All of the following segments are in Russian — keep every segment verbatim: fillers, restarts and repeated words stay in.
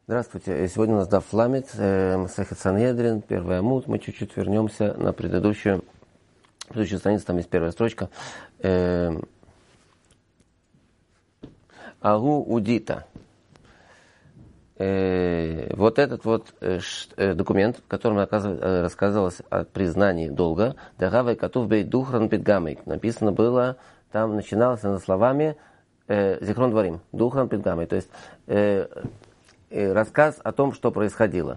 Здравствуйте. Сегодня у нас Даф Ламид, Масехет Санхедрин, первый амуд. Мы чуть-чуть вернемся на предыдущую, предыдущую страницу, там есть первая строчка. Агу удита. Вот этот вот документ, в котором рассказывалось о признании долга, Дагавай Катув Бей Духран Пидгамей. Написано было, там начиналось со словами Зихрон Дварим, Духран Пидгамей. То есть рассказ о том, что происходило.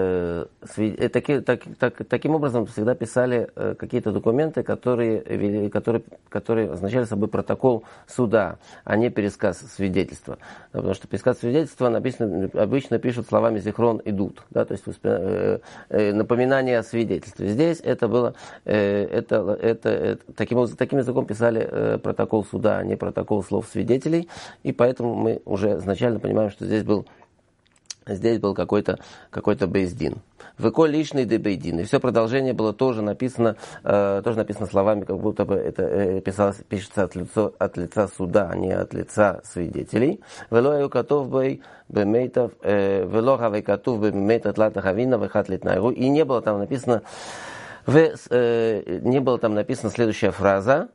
Таки, так, так, таким образом всегда писали какие-то документы, которые, которые, которые означали собой протокол суда, а не пересказ свидетельства. Потому что пересказ свидетельства написано, обычно пишут словами «зихрон» идут, да, то есть напоминание о свидетельстве. Здесь это было, это, это, это, таким, таким языком писали протокол суда, а не протокол слов свидетелей, и поэтому мы уже изначально понимаем, что здесь был Здесь был какой-то, какой-то бейздин. Выко лишний де бейдин. И все продолжение было тоже написано, э, тоже написано словами, как будто бы это э, писалось, пишется от лица, от лица суда, а не от лица свидетелей. Вело юкатов бей бемейтов, вело хавейкатов бемейтов латахавина вехат литнайру. И не было там написано, в, э, не было там написана следующая фраза,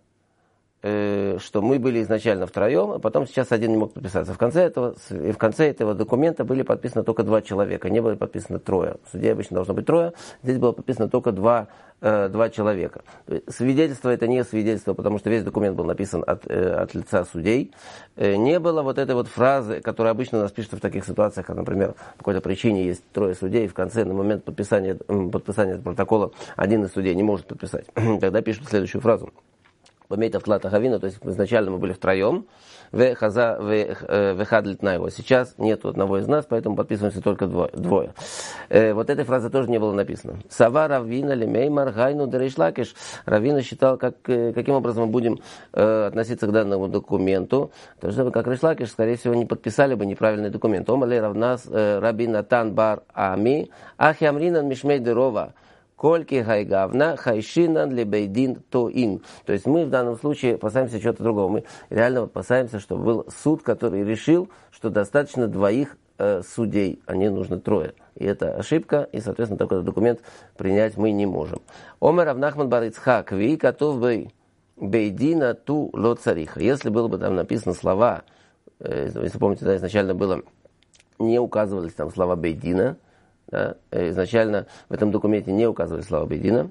что мы были изначально втроем, а потом сейчас один не мог подписаться. В конце этого, и в конце этого документа были подписаны только два человека, не было подписано трое. В суде обычно должно быть трое, здесь было подписано только два, э, два человека. Свидетельство это не свидетельство, потому что весь документ был написан от, э, от лица судей. Э, не было вот этой вот фразы, которая обычно у нас пишется в таких ситуациях, как, например, по какой-то причине есть трое судей, и в конце, на момент подписания, подписания протокола, один из судей не может подписать. Тогда пишут следующую фразу. Помейтов тлата хавина, то есть изначально мы были втроем, в хаза в хадлит на его. Сейчас нету одного из нас, поэтому подписываемся только двое. двое. Э, вот этой фразы тоже не было написано. Сава раввина лемеймар гайну дерешлакиш. Раввина считал, как, каким образом мы будем э, относиться к данному документу. То есть, как Решлакиш, скорее всего, не подписали бы неправильный документ. Омалей равнас э, рабин Натан бар ами, ахи амринан мишмей дерова. Кольки хайгавна хайшинан лебейдин тоин. То есть мы в данном случае опасаемся чего-то другого. Мы реально опасаемся, чтобы был суд, который решил, что достаточно двоих э, судей, а не нужно трое. И это ошибка, и, соответственно, такой документ принять мы не можем. Омер Равнахман бар Ицхак ви катов бей бейдина ту ло цариха. Если было бы там написано слова, э, если помните, да, изначально было, не указывались там слова бейдина. Да, изначально в этом документе не указывали слова бейдина.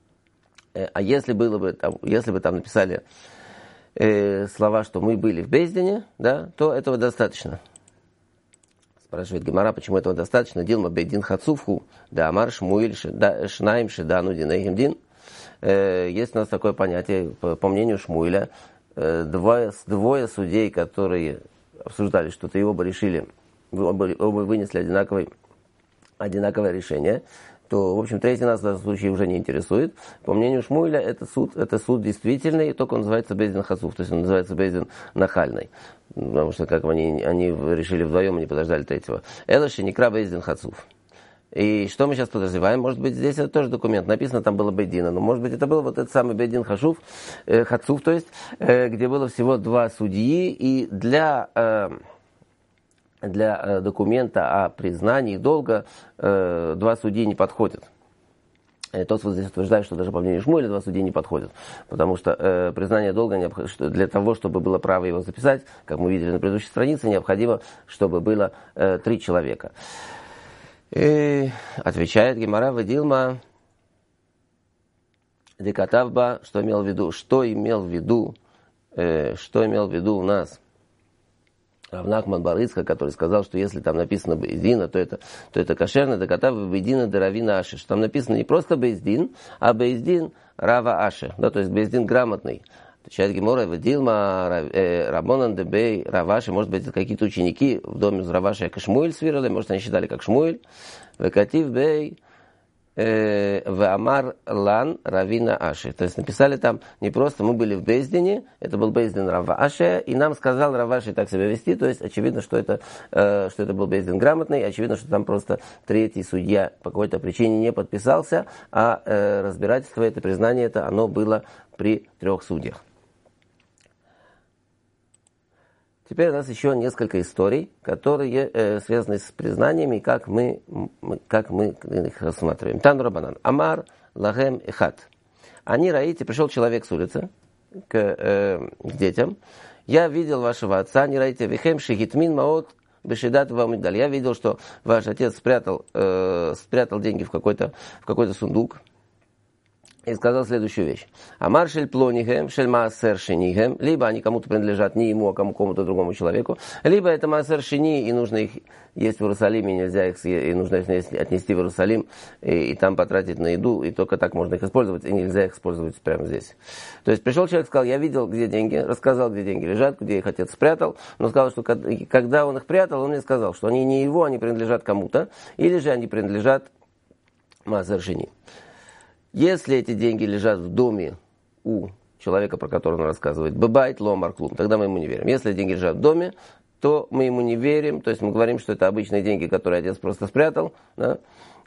А если, было бы, там, если бы там написали э, слова, что мы были в бейздине, да, то этого достаточно. Спрашивает Гемара, почему этого достаточно? Дилма бейдин хацувху, да амар шмуиль шнаим шедану динейхим дин. Есть у нас такое понятие, по, по мнению Шмуиля, э, двое, двое судей, которые обсуждали что-то, и оба решили, оба, оба вынесли одинаковый одинаковое решение, то, в общем, третий нас в данном случае уже не интересует. По мнению Шмуэля, это суд, это суд действительный, только он называется бейздин хацуф, то есть он называется бейздин нахальный. Потому что, как они, они решили вдвоем, они подождали третьего. Элаши некра бейздин хацуф. И что мы сейчас подозреваем? Может быть, здесь это тоже документ. Написано, там было бейдина, но может быть, это был вот этот самый бейдин хашуф, э, хацуф, то есть, э, где было всего два судьи, и для... Э, Для э, документа о признании долга э, два судьи не подходят. И тот вот здесь утверждает, что даже по мнению Шмуэля два судьи не подходят. Потому что э, признание долга необходимо, для того, чтобы было право его записать, как мы видели на предыдущей странице, необходимо, чтобы было э, три человека. И отвечает Гемара Вадилма Декатавба, что имел в виду, что имел в виду, э, что имел в виду у нас Равнахман бар Ицхак, который сказал, что если там написано бейздина, то это, то это кошерно, докатав бейдина деравина аши, что там написано не просто бейздин, а бейздин рава аши, да, то есть бейздин грамотный. Отвечает Гемора, Вадилма Рабонан дебей Раваши, может быть, это какие-то ученики в доме с Раваши, как Шмуэль свирали, может, они считали как Шмуэль, Векатив бей Вамар Лан Равина Аши. То есть написали там не просто мы были в Бейздине, это был Бейздин Рава Аши, и нам сказал Рава Аши так себя вести, то есть очевидно, что это, э, что это был Бейздин грамотный, очевидно, что там просто третий судья по какой-то причине не подписался, а э, разбирательство, это признание, это оно было при трех судьях. Теперь у нас еще несколько историй, которые э, связаны с признаниями, как мы, как мы их рассматриваем. Тан Рабанан. Амар лагем эхат. Они, раите, пришел человек с улицы к, э, к детям. Я видел вашего отца, не раите, вихем шигитмин маот бешидат вамидаль. Я видел, что ваш отец спрятал, э, спрятал деньги в какой-то, в какой-то сундук. И сказал следующую вещь. Амар шель плонихем, шель маасер шинихем. Либо они кому-то принадлежат, не ему, а кому-то другому человеку. Либо это маасер шини, и нужно их есть в Иерусалиме, и нельзя их съесть, и нужно их отнести в Иерусалим, и, и там потратить на еду, и только так можно их использовать, и нельзя их использовать прямо здесь. То есть пришел человек, сказал, я видел, где деньги, рассказал, где деньги лежат, где их отец спрятал, но сказал, что когда он их прятал, он мне сказал, что они не его, они принадлежат кому-то, или же они принадлежат маасер шини. Если эти деньги лежат в доме у человека, про которого он рассказывает, бабайт ломар клум, тогда мы ему не верим. Если деньги лежат в доме, то мы ему не верим, то есть мы говорим, что это обычные деньги, которые отец просто спрятал, да?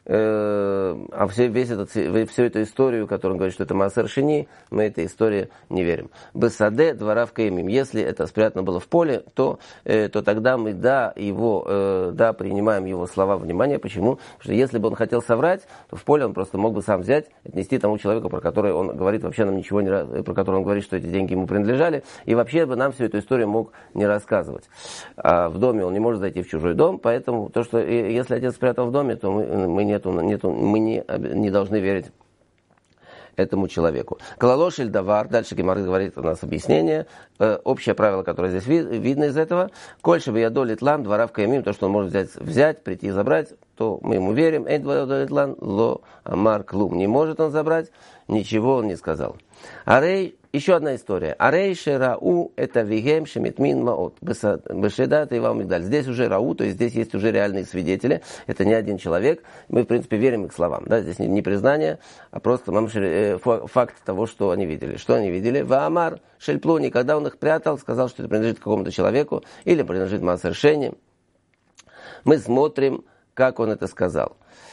А все, весь этот, всю эту историю, которую он говорит, что это маасер шини, мы этой истории не верим. Бесаде двора в каимим. Если это спрятано было в поле, то, то тогда мы да, его, да, принимаем его слова внимание. Почему? Потому что если бы он хотел соврать, то в поле он просто мог бы сам взять, отнести тому человеку, про который он говорит, вообще нам ничего не, про который он говорит, что эти деньги ему принадлежали, и вообще бы нам всю эту историю мог не рассказывать. А в доме он не может зайти в чужой дом, поэтому то, что если отец спрятал в доме, то мы, мы не Нету, нету, мы не, не должны верить этому человеку. Калалош иль давар, дальше Гемара говорит у нас объяснение, э, общее правило, которое здесь ви, видно из этого, кольше бы я долит лам, двора в каимим, то, что он может взять, взять, прийти и забрать, то мы ему верим, эйн двора долит лам, ло амар клум, не может он забрать, ничего он не сказал. Арей, еще одна история. Арей шерау это вигем шемитмин маот. Бешедат и вамигдаль. Здесь уже рау, то есть здесь есть уже реальные свидетели. Это не один человек. Мы, в принципе, верим их словам. Да? Здесь не признание, а просто факт того, что они видели. Что они видели? Ваамар шельплуни, когда он их прятал, сказал, что это принадлежит какому-то человеку или принадлежит маасер шини. Мы смотрим, как он это сказал.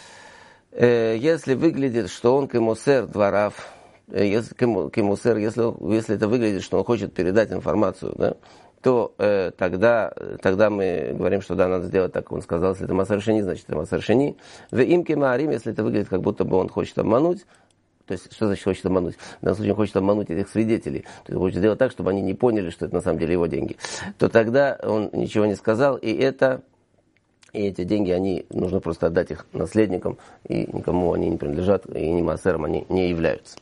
Если выглядит, что он кемусер дворав, если, кемусер, если, если это выглядит, что он хочет передать информацию, да, то э, тогда, тогда мы говорим, что да, надо сделать так, как он сказал. Если это маасер шини, значит это маасер шини. В им кемаарим, если это выглядит, как будто бы он хочет обмануть, то есть, что значит хочет обмануть? В данном случае он хочет обмануть этих свидетелей. То есть, хочет сделать так, чтобы они не поняли, что это на самом деле его деньги. То тогда он ничего не сказал, и это... И эти деньги, они, нужно просто отдать их наследникам, и никому они не принадлежат, и ни маасером они не являются.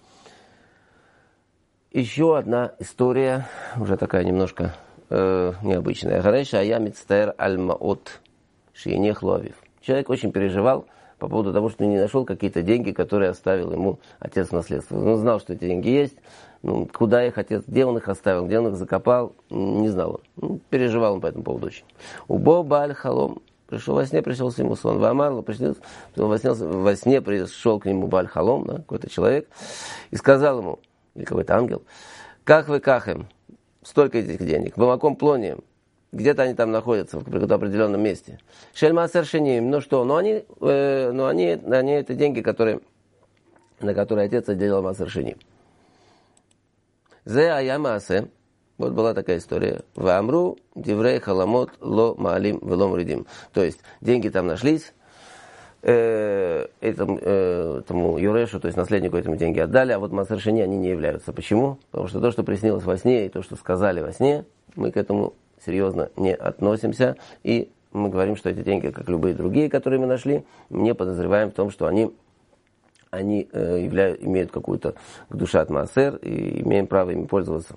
Еще одна история, уже такая немножко э, необычная. Гареша ая мицтаэр аль маот шиенех луавив. Человек очень переживал по поводу того, что не нашел какие-то деньги, которые оставил ему отец в наследство. Он знал, что эти деньги есть, ну, куда их отец, где он их оставил, где он их закопал, не знал он. Ну, переживал он по этому поводу очень. Убо баль халом. Пришел во сне, пришел к нему сон. Вамарло, пришел, во сне, во сне пришел к нему баль халом, да, какой-то человек, и сказал ему, или какой-то ангел, как вы кахем, столько этих денег, в бамаком плоне, где-то они там находятся, в каком-то определенном месте. Шель маасер шиним, ну что, но они, э, но они, они это деньги, которые, на которые отец отделил маасер шиним. Зе ая маасе. Вот была такая история. Ваамру диврей халамот ло маалим велом ридим. То есть деньги там нашлись, э, этому, э, этому юрешу, то есть наследнику этому деньги отдали, а вот маасер шини они не являются. Почему? Потому что то, что приснилось во сне, и то, что сказали во сне, мы к этому серьезно не относимся, и мы говорим, что эти деньги, как любые другие, которые мы нашли, не подозреваем в том, что они они э, являют, имеют какую-то душу от маасер, и имеем право ими пользоваться.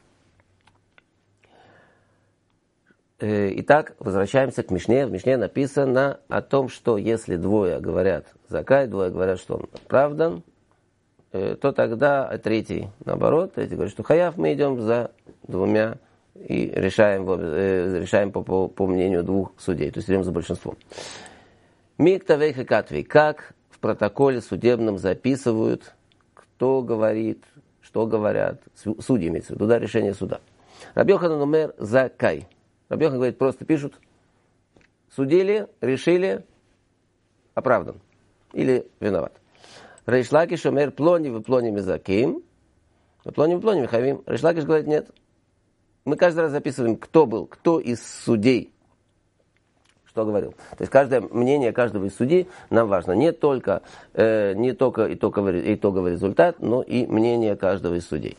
Итак, возвращаемся к Мишне. В Мишне написано о том, что если двое говорят закай, двое говорят, что он оправдан, то тогда третий, наоборот, третий говорит, что хаяв, мы идем за двумя и решаем, решаем по, по, по мнению двух судей, то есть идем за большинством. Миктавей хекатвей, как в протоколе судебном записывают, кто говорит, что говорят, судьи имеется в виду, да, решение суда. Раби Йоханан омер закай. Раби Йохан говорит, просто пишут, судили, решили, оправдан или виноват. Рейш Лакиш омер плони в плони мизаким, в плони в плони михавим. Рейш Лакиш говорит, нет, Мы каждый раз записываем, кто был, кто из судей что говорил. То есть каждое мнение каждого из судей нам важно. Не только, э, не только итоговый, итоговый результат, но и мнение каждого из судей.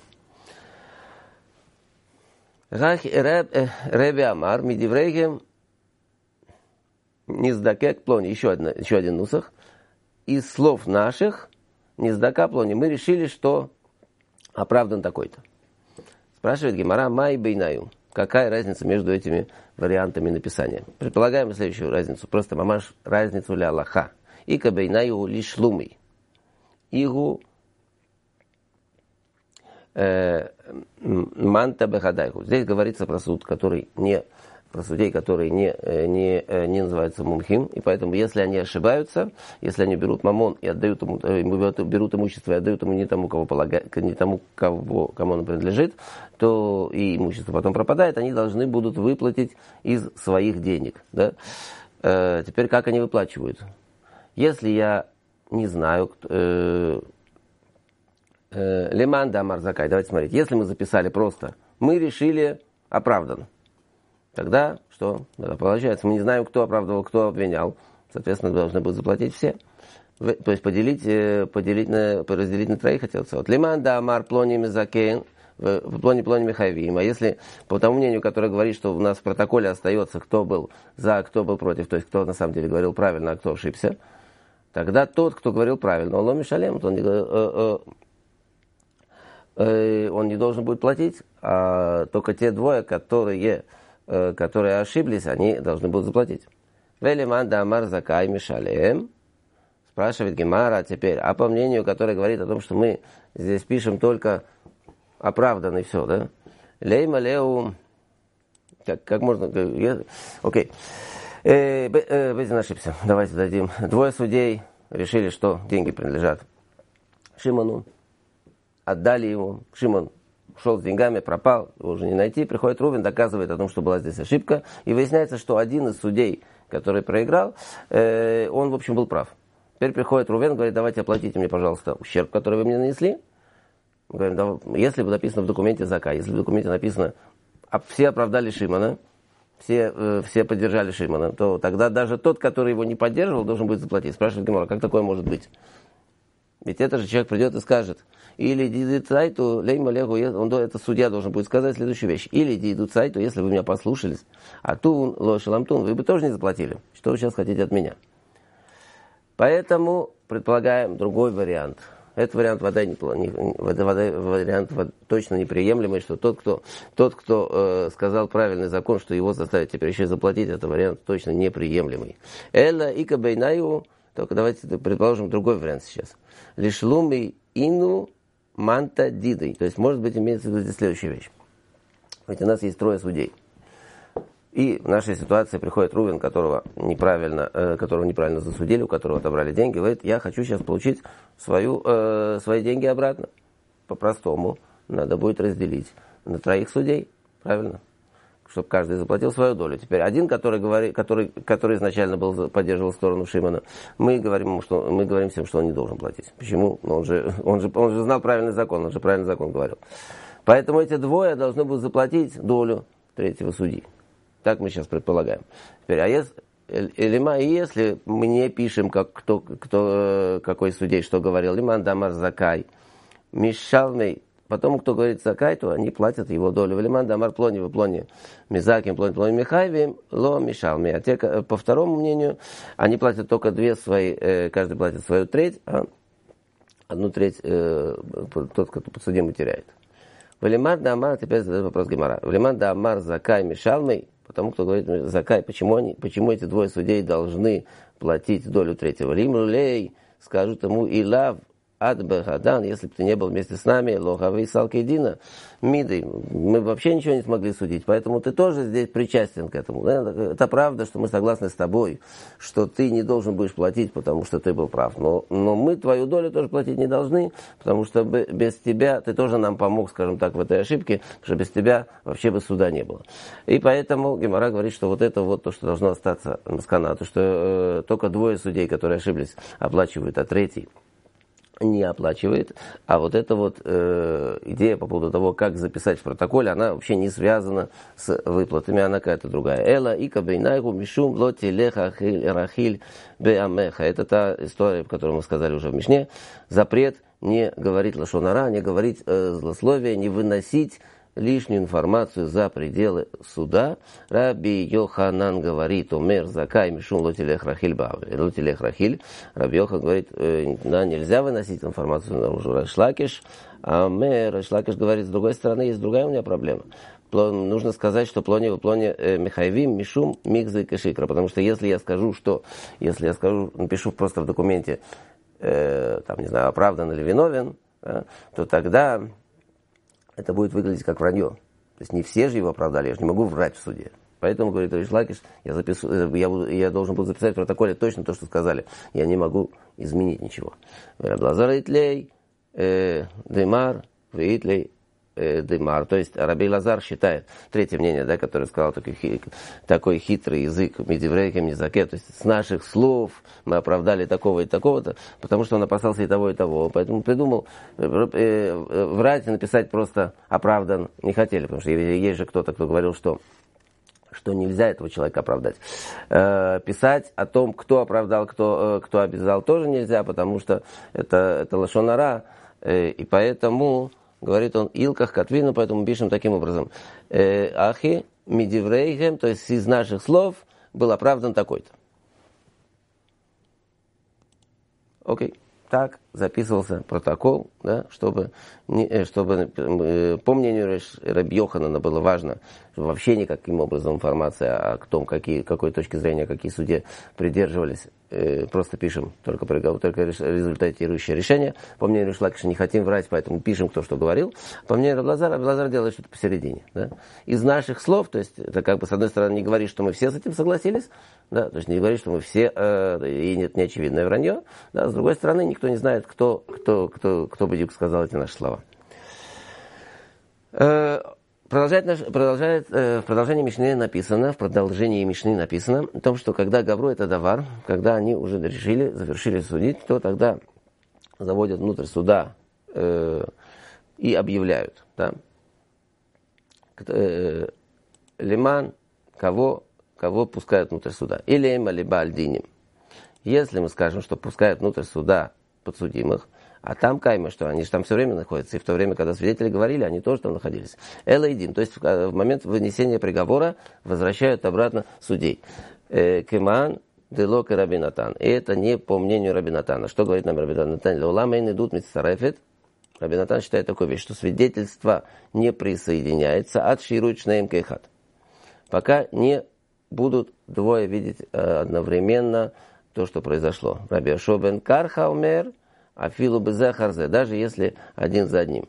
Реби Амар, Мидиврейгем, Низдакек Плони. Еще, одна, еще один нусах. Из слов наших, Низдака Плони, мы решили, что оправдан такой-то. Спрашивает Гемара, Май Бейнаю. Какая разница между этими вариантами написания? Предполагаем следующую разницу. Просто мамаш разницу ля Аллаха. И кабейнаю лишь лумый. Игу манта бехадайху. Здесь говорится про суд, который не, про судей, которые не, не, не называются мумхим. И поэтому, если они ошибаются, если они берут мамон и отдают ему, берут имущество и отдают ему не тому, кого полагает, не тому, кого, кому оно принадлежит, то и имущество потом пропадает, они должны будут выплатить из своих денег. Да? Э, теперь как они выплачивают? Если я не знаю, э, э, Леман да Марзакай, давайте смотреть, если мы записали просто, мы решили оправдан, тогда что? Тогда получается, мы не знаем, кто оправдывал, кто обвинял, соответственно, должны будут заплатить все. То есть поделить, поделить на, разделить на троих хотел сказать. Леман да Амар Плони Мизакен, в плоне плоне Михаевим. А если по тому мнению, которое говорит, что у нас в протоколе остается, кто был за, кто был против, то есть кто на самом деле говорил правильно, а кто ошибся, тогда тот, кто говорил правильно, он ломишалем, он, э, э, э, он не должен будет платить, а только те двое, которые, э, которые ошиблись, они должны будут заплатить. Велиман да Амар Закай Мишалем. Спрашивает Гемара теперь, а по мнению, которое говорит о том, что мы здесь пишем только оправданный, все, да? Лейма Леу, как, как можно, я, окей. Э, э, Безин ошибся, давайте дадим. Двое судей решили, что деньги принадлежат Шимону, отдали ему, Шимон ушел с деньгами, пропал, его уже не найти, приходит Рувен, доказывает о том, что была здесь ошибка, и выясняется, что один из судей, который проиграл, э, он, в общем, был прав. Теперь приходит Рувен, говорит, давайте оплатите мне, пожалуйста, ущерб, который вы мне нанесли. Мы говорим, да, если бы написано в документе Зака, если в документе написано, а все оправдали Шимона, все, э, все поддержали Шимона, то тогда даже тот, который его не поддерживал, должен будет заплатить. Спрашивает Гемора, как такое может быть? Ведь это же человек придет и скажет, или дидуцайту лейма легу, он, это судья должен будет сказать следующую вещь, или дидуцайту, если вы меня послушались, а тун лошеламтун, вы бы тоже не заплатили. Что вы сейчас хотите от меня? Поэтому предполагаем другой вариант. Этот вариант вода, не, не, вариант точно неприемлемый, что тот, кто, тот, кто э, сказал правильный закон, что его заставят теперь еще заплатить, это вариант точно неприемлемый. Элла и кабейнаю, только давайте предположим другой вариант сейчас. Лишлуми ину манта дидой. То есть, может быть, имеется в виду здесь следующая вещь. Ведь у нас есть трое судей. И в нашей ситуации приходит Рувен, которого неправильно, э, которого неправильно засудили, у которого отобрали деньги, говорит, я хочу сейчас получить свою, э, свои деньги обратно. По-простому надо будет разделить на троих судей, правильно? Чтобы каждый заплатил свою долю. Теперь один, который, говори, который, который изначально был, поддерживал сторону Шимона, мы говорим ему, что мы говорим всем, что он не должен платить. Почему? Он же, он же, он же знал правильный закон, он же правильный закон говорил. Поэтому эти двое должны будут заплатить долю третьего судьи. Так мы сейчас предполагаем. Теперь, а если, Элима, если мы не пишем, как, кто, кто, какой судей что говорил, Лиман Дамар Закай, Мишалмей, потом, кто говорит Закай, то они платят его долю. Лиман Дамар Плони, в Плони, Мизаким, Плони, Плони, Михайвим, Ло Мишалмей. А те, по второму мнению, они платят только две свои, каждый платит свою треть, а одну треть тот, кто подсудимый, теряет. Валиман Дамар, теперь задает вопрос Гемара. Валиман Дамар Закай, Мишалмей, потому кто говорит Закай, почему, они, почему эти двое судей должны платить долю третьего? Лимлей, скажут ему, Илав Адбагадан, если бы ты не был вместе с нами, Лохавей Салкейдина, Миды, мы вообще ничего не смогли судить, поэтому ты тоже здесь причастен к этому. Это правда, что мы согласны с тобой, что ты не должен будешь платить, потому что ты был прав, но, но мы твою долю тоже платить не должны, потому что без тебя ты тоже нам помог, скажем так, в этой ошибке, потому что без тебя вообще бы суда не было. И поэтому Гемара говорит, что вот это вот то, что должно остаться на скана, то, что э, только двое судей, которые ошиблись, оплачивают, а третий не оплачивает, а вот эта вот э, идея по поводу того, как записать в протоколе, она вообще не связана с выплатами, она какая-то другая. Эла и кабейнайгу мишум лоти леха рахиль беамеха. Это та история, которую мы сказали уже в Мишне. Запрет не говорить лашон ара, не говорить э, злословие, не выносить лишнюю информацию за пределы суда. Раби Йоханан говорит, омер закай мишум лотилех рахиль бавли. Лотилех рахиль. Раби Йохан говорит, э, да, нельзя выносить информацию наружу. Раш Лакиш. А мэр, Раш Лакиш говорит, с другой стороны, есть другая у меня проблема. Нужно сказать, что плони в плоне э, михайвим мишум мигза и кашикра. Потому что если я скажу, что, если я скажу, напишу просто в документе, э, там, не знаю, оправдан или виновен, да, то тогда это будет выглядеть как вранье. То есть не все же его оправдали, я же не могу врать в суде. Поэтому, говорит Риш Лакиш, я, запишу, я, буду, я должен буду записать в протоколе точно то, что сказали. Я не могу изменить ничего. Лазар Итлей, Демар, Итлей, Демар. То есть Раби Лазар считает, третье мнение, да, которое сказал такой, такой хитрый язык, Медиврейхем Низаке, то есть с наших слов мы оправдали такого и такого-то, потому что он опасался и того, и того. Поэтому придумал врать и написать просто оправдан не хотели, потому что есть же кто-то, кто говорил, что что нельзя этого человека оправдать. Э, писать о том, кто оправдал, кто, кто обязал, тоже нельзя, потому что это, это лашон ара, э, и поэтому говорит он, Илках Катвину, поэтому пишем таким образом. Ахи мидиврейхем, то есть из наших слов был оправдан такой-то. Окей. Так записывался протокол, да, чтобы, не, чтобы по мнению Раби Йоханана было важно, чтобы вообще никаким образом информация о том, какие, какой точки зрения, какие судьи придерживались, э, просто пишем только, только результатирующее решение. По мнению Риш Лакиша не хотим врать, поэтому пишем, кто что говорил. По мнению Раби Лазара, Раби Лазар делает что-то посередине. Да. Из наших слов, то есть это как бы с одной стороны не говорит, что мы все с этим согласились, да, то есть не говорит, что мы все, э, и нет неочевидное вранье, да, с другой стороны никто не знает, кто Кто, кто, кто бы сказал эти наши слова. Э, продолжает, продолжает, э, в продолжении Мишны написано, в продолжении Мишны написано о том, что когда Гавру это давар, когда они уже решили, завершили судить, то тогда заводят внутрь суда э, и объявляют. Да? Э, лиман, кого, кого пускают внутрь суда. Или эма либо альдиним. Если мы скажем, что пускают внутрь суда подсудимых, а там кайма, что они же там все время находятся, и в то время, когда свидетели говорили, они тоже там находились. Элайдин, то есть в момент вынесения приговора возвращают обратно судей. Кеман делок и Раби Натан. И это не по мнению Раби Натана. Что говорит нам Раби Натан? Леуламейн идут митцарефет. Раби Натан считает такую вещь, что свидетельство не присоединяется от ширует шнеем кейхат. Пока не будут двое видеть одновременно то, что произошло. Раби Йошуа бен Карха умер, а филу безе харзе, даже если один за одним.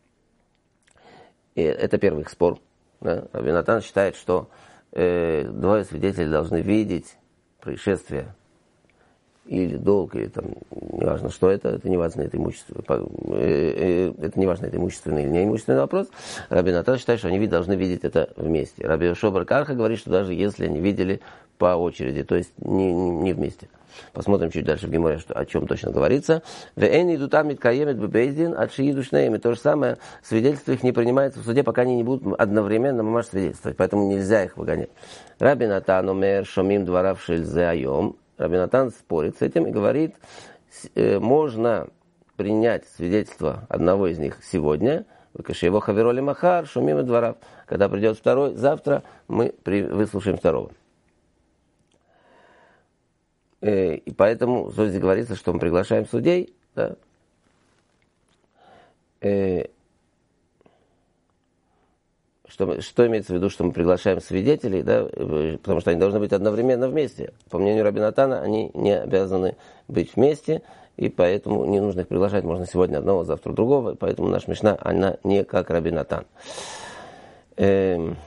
И это первый их спор. Да? Раби Натан считает, что э, двое свидетелей должны видеть происшествие или долг, или там, неважно, что это, это не важно, это имущество, э, э, это не важно, это имущественный или неимущественный вопрос. Раби Натан считает, что они должны видеть это вместе. Раби Йошуа бен Карха говорит, что даже если они видели по очереди, то есть не, не вместе. Посмотрим чуть дальше в Геморе, что, о чем точно говорится. И то же самое, свидетельство их не принимается в суде, пока они не будут одновременно мамаш свидетельствовать, поэтому нельзя их выгонять. Раби Натан омер шомим дварав шельзе айом. Раби Натан спорит с этим и говорит, можно принять свидетельство одного из них сегодня, его хавероли махар, шумим и дварав. Когда придет второй, завтра мы выслушаем второго. И поэтому здесь говорится, что мы приглашаем судей, да, что, что имеется в виду, что мы приглашаем свидетелей, да, потому что они должны быть одновременно вместе. По мнению Раби Натана, они не обязаны быть вместе, и поэтому не нужно их приглашать, можно сегодня одного, завтра другого, поэтому наша Мишна, она не как Раби Натан. Эм...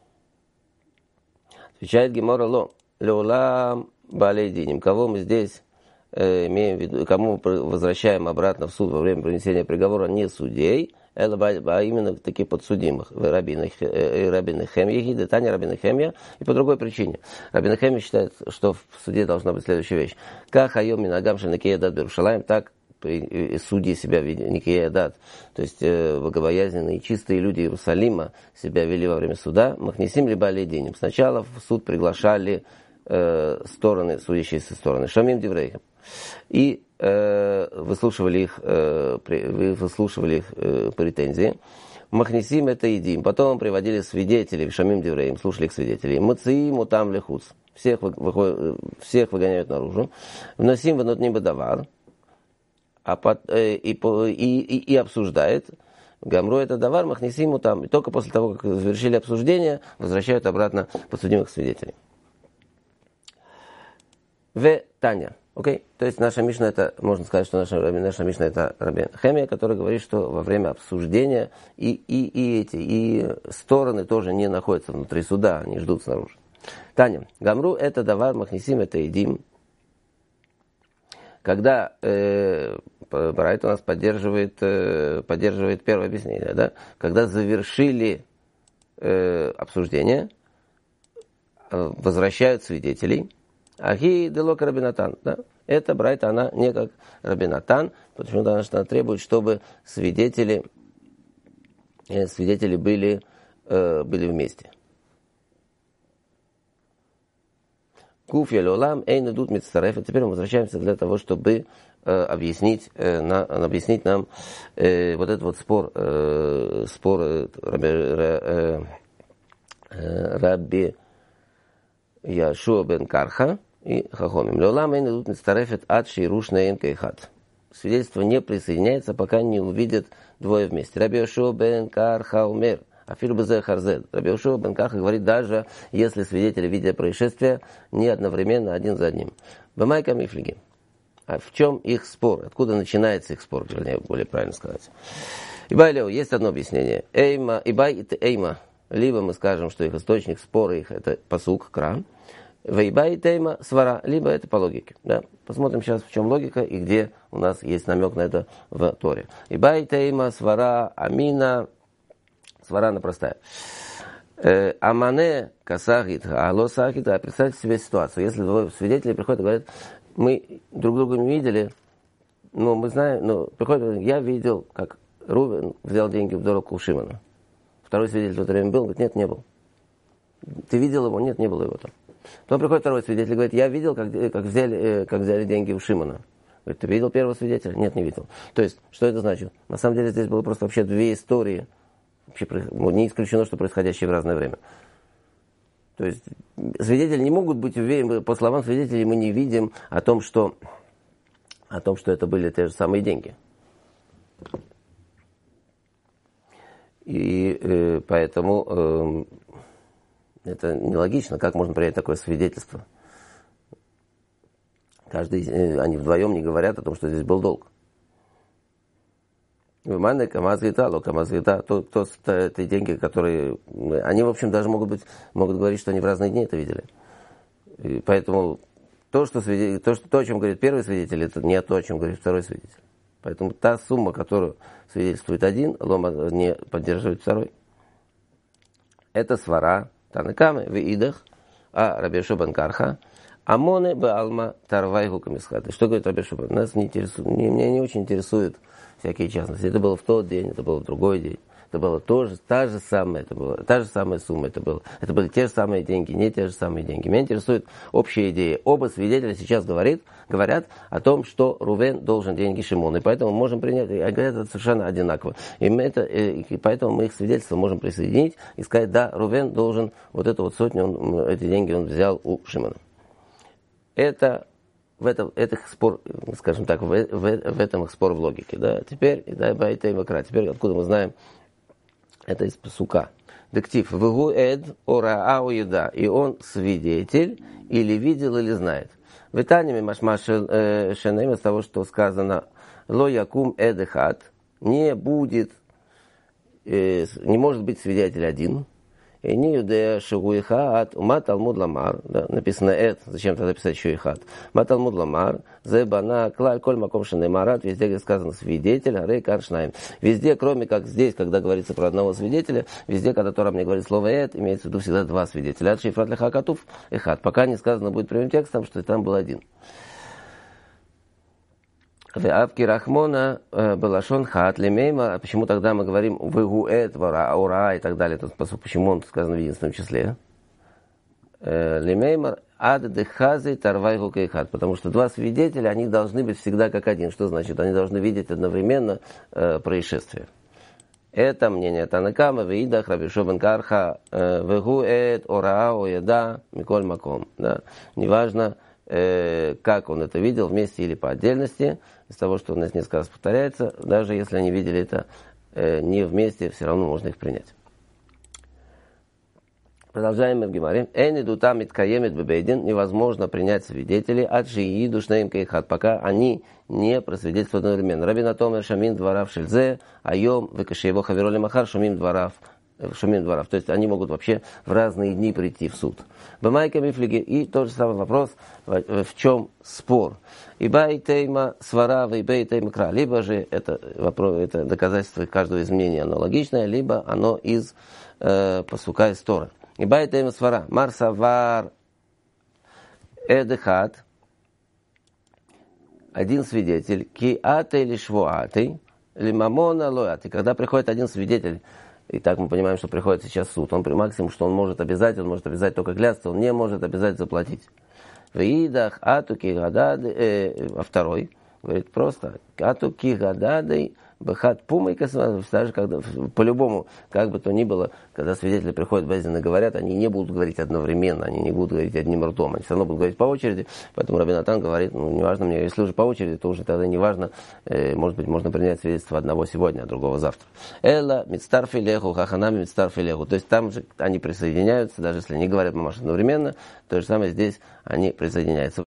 Отвечает Гемора ло, леулам балейдиним. Кого мы здесь э, имеем в виду, кому мы возвращаем обратно в суд во время принесения приговора, не судей, а именно таки подсудимых. Рабин Хем Ехид, Таня Рабин Хемья, и по другой причине. Рабин Хемья считает, что в суде должна быть следующая вещь. Как айом минагам шенакея дат Берушалаем, так судьи себя вели, Никея Дат, то есть э, богобоязненные чистые люди Иерусалима себя вели во время суда, Махнисим либо Алейдиним. Сначала в суд приглашали э, стороны, судящиеся стороны, Шамим Деврейхем, и э, выслушивали их, э, выслушивали их э, претензии. Махнисим это едим. Потом приводили свидетелей, Шамим Девреем, слушали их свидетелей. Муцииму там лехуц. Всех, выходят, всех выгоняют наружу. Вносим в нотним бадавар. А под, э, и, и, и, и обсуждает. Гамру это давар, махнисиму там. И только после того, как завершили обсуждение, возвращают обратно подсудимых свидетелей. В Таня. Окей? То есть наша Мишна это, можно сказать, что наша, наша Мишна это Рабби Хемия, который говорит, что во время обсуждения и, и, и эти, и стороны тоже не находятся внутри суда, они ждут снаружи. Таня. Гамру это давар, махнисим это едим. Когда э, Барайт у нас поддерживает, э, поддерживает первое объяснение, да? Когда завершили э, обсуждение, э, возвращают свидетелей. Ахи делока Рабинатан, да? Это Брайта, она не как Рабинатан, потому что она требует, чтобы свидетели, э, свидетели были, э, были вместе. Куф елолам эйн идут мицтареф. Теперь мы возвращаемся для того, чтобы э, объяснить, э, на, объяснить нам э, вот этот вот спор, э, спор э, Раби, э, э, Раби Яшуа бен Карха и Хахомим. Леолам эйн идут мицтарефет ад шируш наэм кейхат. Свидетельство не присоединяется, пока не увидят двое вместе. Раби Яшуа бен Карха умер. Афилу безе харзед. Раби Яшуа бен Карха говорит, даже если свидетели видят происшествие не одновременно, один за одним. Бамайка мифлиги. А в чем их спор? Откуда начинается их спор, вернее, более правильно сказать. Ибай Лео, есть одно объяснение. Эйма, Ибай и Эйма. Либо мы скажем, что их источник спора их это пасук, кра. Вейбай и Тейма, свара. Либо это по логике. Да? Посмотрим сейчас, в чем логика и где у нас есть намек на это в Торе. Ибай и Тейма, свара, амина. Свара она простая. Амане касахит, алло сахит. А представьте себе ситуацию. Если двое свидетелей приходят и говорят, мы друг друга не видели, но мы знаем, но приходят и говорят, я видел, как Рувен взял деньги в дорогу у Шимона. Второй свидетель в это время был, говорит, нет, не был. Ты видел его? Нет, не было его там. Потом приходит второй свидетель и говорит, я видел, как, как, взяли, как взяли деньги у Шимона. Говорит, ты видел первого свидетеля? Нет, не видел. То есть, что это значит? На самом деле здесь было просто вообще две истории. Вообще, не исключено, что происходящее в разное время. То есть свидетели не могут быть уверены, по словам свидетелей мы не видим о том, что, о том, что это были те же самые деньги. И э, поэтому э, это нелогично, как можно принять такое свидетельство. Каждый, э, они вдвоем не говорят о том, что здесь был долг. Выманный камазгита, ло камазгита, то, то, то, это деньги, которые... Они, в общем, даже могут быть, могут говорить, что они в разные дни это видели. И поэтому то, что свидетель, то, что, то, о чем говорит первый свидетель, это не то, о чем говорит второй свидетель. Поэтому та сумма, которую свидетельствует один, лома не поддерживает второй. Это свара танакамы в идах, а Раби Яшуа бен Карха, амоне беалма тарвайгу камисхаты. Что говорит Раби Яшуа? Нас не интересует, не, меня не очень интересует всякие частности. Это было в тот день, это было в другой день. Это было тоже, та же самая, это была та же самая сумма, это было. Это были те же самые деньги, не те же самые деньги. Меня интересует общая идея. Оба свидетеля сейчас говорит, говорят о том, что Рувен должен деньги Шимону. И поэтому мы можем принять, и говорят это совершенно одинаково. И, мы это, и поэтому мы их свидетельства можем присоединить и сказать, да, Рувен должен вот эту вот сотню, он, эти деньги он взял у Шимона. Это В этом, это спор, скажем так, в, в, в этом их спор в логике. Да? Теперь, да, теперь откуда мы знаем, это из пасука. Дектив. Вегу эд ораау еда. И он свидетель, или видел, или знает. В Итании машма шенем из того, что сказано, ло якум эдехат, не будет, э, не может быть свидетель один. И не юдея шигуихат, ума талмуд ламар, написано эт, зачем тогда писать еще и хат. Ма талмуд ламар, зебана, клаль, коль маком шанемарат, везде, где сказано свидетель, арей каршнаем. Везде, кроме как здесь, когда говорится про одного свидетеля, везде, когда Тора мне говорит слово эт, имеется в виду всегда два свидетеля. Ад шифрат леха катув и хат. Пока не сказано будет прямым текстом, что там был один. Авки Рахмона Балашон Хат Лемейма. Почему тогда мы говорим Вегуэт, Вара, Ура и так далее? Почему он сказан в единственном числе? Лемеймар Ад Дехази Тарвай Гукейхат. Потому что два свидетеля, они должны быть всегда как один. Что значит? Они должны видеть одновременно э, происшествие. Это мнение Танакама, Веидах, Рабишо бен Карха, Вегуэт, Ораа, Оеда, Миколь Маком. Неважно, э, как он это видел, вместе или по отдельности. Из того, что у нас несколько раз повторяется, даже если они видели это э, не вместе, все равно можно их принять. Продолжаем мы в Гемаре. Эйни дута миткаемет бебейдин. Невозможно принять свидетелей от жии душнеем кейхат, пока они не просвидетельствуют одновременно. Рабина Томер шамим дворав шельзе, айом векашеево хавероли махар шамим дворав. Шумим дворов. То есть они могут вообще в разные дни прийти в суд. Бамайка мифлиги. И тот же самый вопрос, в, в чем спор. И байтейма сварава, и байтейма кра. Либо же это, вопрос, это доказательство каждого из мнений аналогичное, либо оно из э, пасука из Тора. И байтейма свара. Марсавар эдехат. Один свидетель. Ки аты или швуаты. Или мамона лояты. Когда приходит один свидетель, и так мы понимаем, что приходит сейчас суд. Он при максимум, что он может обязать, он может обязать только клятство, он не может обязать заплатить. В идах атуки гадады, э, а второй говорит просто атуки гадады бахат пумой космос. Даже когда по-любому, как бы то ни было, когда свидетели приходят в Бейдин и говорят, они не будут говорить одновременно, они не будут говорить одним ртом, они все равно будут говорить по очереди. Поэтому Рабби Натан говорит, ну неважно мне, если уже по очереди, то уже тогда неважно, э, может быть, можно принять свидетельство одного сегодня, а другого завтра. Эла мицтарфи леху хаханами мицтарфи леху. То есть там же они присоединяются, даже если не говорят мамаш одновременно, то же самое здесь они присоединяются.